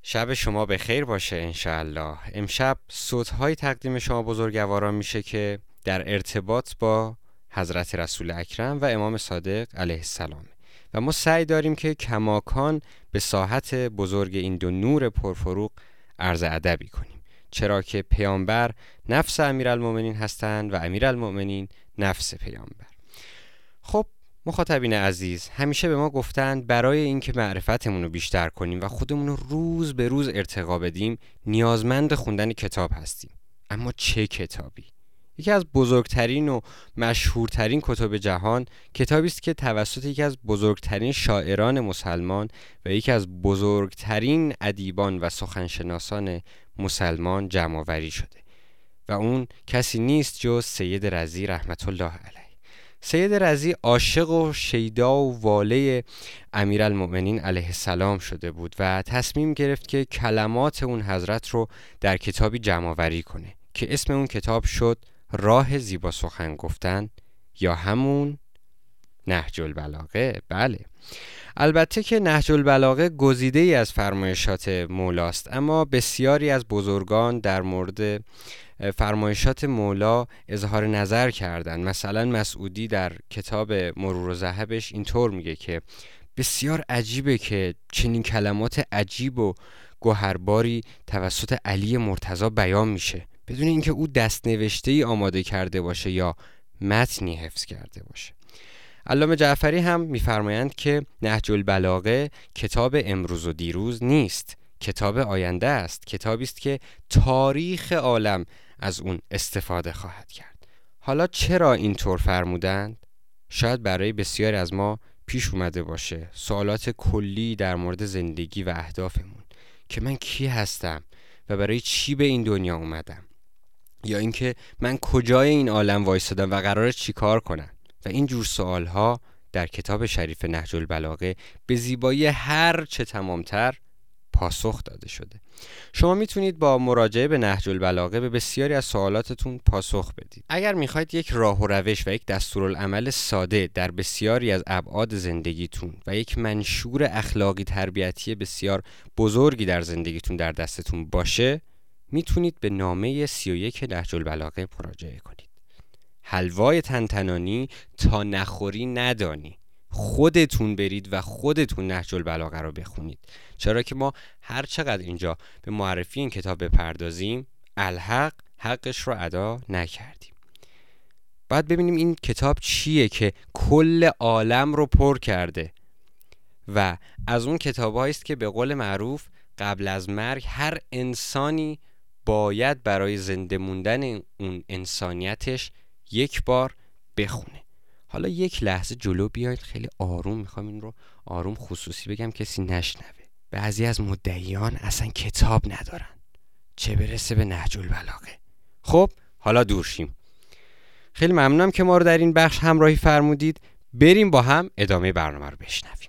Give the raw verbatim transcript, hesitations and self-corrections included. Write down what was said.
شب شما به خیر باشه انشاءالله. امشب صوت‌های تقدیم شما بزرگواران میشه که در ارتباط با حضرت رسول اکرم و امام صادق علیه السلام و ما سعی داریم که کماکان به ساحت بزرگ این دو نور پرفروغ عرض ادبی کنیم، چرا که پیامبر نفس امیرالمومنین هستند و امیرالمومنین نفس پیامبر. خب مخاطبین عزیز، همیشه به ما گفتند برای اینکه معرفتمون رو بیشتر کنیم و خودمون رو روز به روز ارتقا بدیم نیازمند خوندن کتاب هستیم. اما چه کتابی؟ یکی از بزرگترین و مشهورترین کتب جهان کتابی است که توسط یکی از بزرگترین شاعران مسلمان و یکی از بزرگترین ادیبان و سخنشناسان مسلمان جمع آوری شده و اون کسی نیست جز سید رضی رحمت الله علیه. سید رضی عاشق و شیدا و واله امیرالمومنین علیه السلام شده بود و تصمیم گرفت که کلمات اون حضرت رو در کتابی جمع آوری کنه که اسم اون کتاب شد راه زیبا سخن گفتن یا همون نهج البلاغه. بله، البته که نهج البلاغه گزیده ای از فرمایشات مولاست، اما بسیاری از بزرگان در مورد فرمایشات مولا اظهار نظر کردند. مثلا مسعودی در کتاب مرور و ذهبش اینطور میگه که بسیار عجیبه که چنین کلمات عجیب و گوهرباری توسط علی مرتضی بیان میشه بدون اینکه او دست نوشته‌ای آماده کرده باشه یا متنی حفظ کرده باشه. علامه جعفری هم میفرمایند که نهج البلاغه کتاب امروز و دیروز نیست، کتاب آینده است، کتابی است که تاریخ عالم از اون استفاده خواهد کرد. حالا چرا اینطور فرمودند؟ شاید برای بسیاری از ما پیش اومده باشه سوالات کلی در مورد زندگی و اهدافمون که من کی هستم و برای چی به این دنیا اومدم، یا اینکه من کجای این عالم وایسادم و قراره چی کار کنم. و این جور سوالها در کتاب شریف نهج البلاغه به زیبایی هر چه تمامتر پاسخ داده شده. شما میتونید با مراجعه به نهج البلاغه به بسیاری از سوالاتتون پاسخ بدید. اگر میخواید یک راه و روش و یک دستورالعمل ساده در بسیاری از ابعاد زندگیتون و یک منشور اخلاقی تربیتی بسیار بزرگی در زندگیتون در دستتون باشه، میتونید به نامه سی و یک نهج البلاغه مراجعه کنید. حلوای تنتنانی تا نخوری ندانی. خودتون برید و خودتون نهج البلاغه رو بخونید، چرا که ما هر چقدر اینجا به معرفی این کتاب بپردازیم الحق حقش رو ادا نکردیم. باید ببینیم این کتاب چیه که کل عالم رو پر کرده و از اون کتاب‌هایی است که به قول معروف قبل از مرگ هر انسانی باید برای زنده موندن اون انسانیتش یک بار بخونه. حالا یک لحظه جلو بیایید، خیلی آروم میخوام این رو آروم خصوصی بگم کسی نشنوه. بعضی از مدعیان اصلا کتاب ندارن، چه برسه به نهج البلاغه. خب حالا دور شیم. خیلی ممنونم که ما رو در این بخش همراهی فرمودید. بریم با هم ادامه برنامه رو بشنویم.